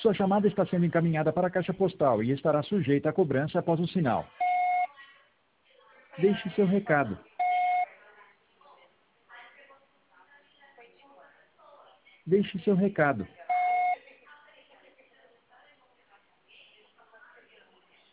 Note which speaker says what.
Speaker 1: Sua chamada está sendo encaminhada para a caixa postal e estará sujeita a cobrança após o sinal. Deixe seu recado. Deixe seu recado.